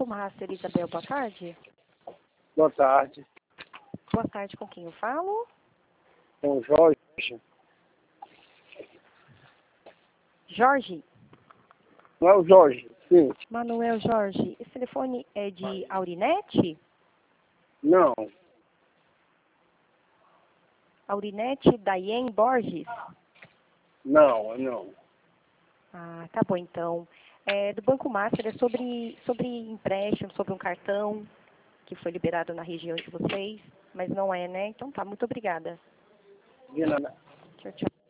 Banco Master, Isabel, boa tarde. Boa tarde. Boa tarde, com quem eu falo? Com o Jorge. Jorge? Não é o Jorge? Sim. Manuel Jorge. Esse telefone é de Aurinete? Não. Aurinete Dayen Borges? Não. Ah, tá bom então. Do Banco Master é sobre empréstimo, sobre um cartão que foi liberado na região de vocês, mas não é, né? Então tá, muito obrigada. De nada. Tchau, tchau.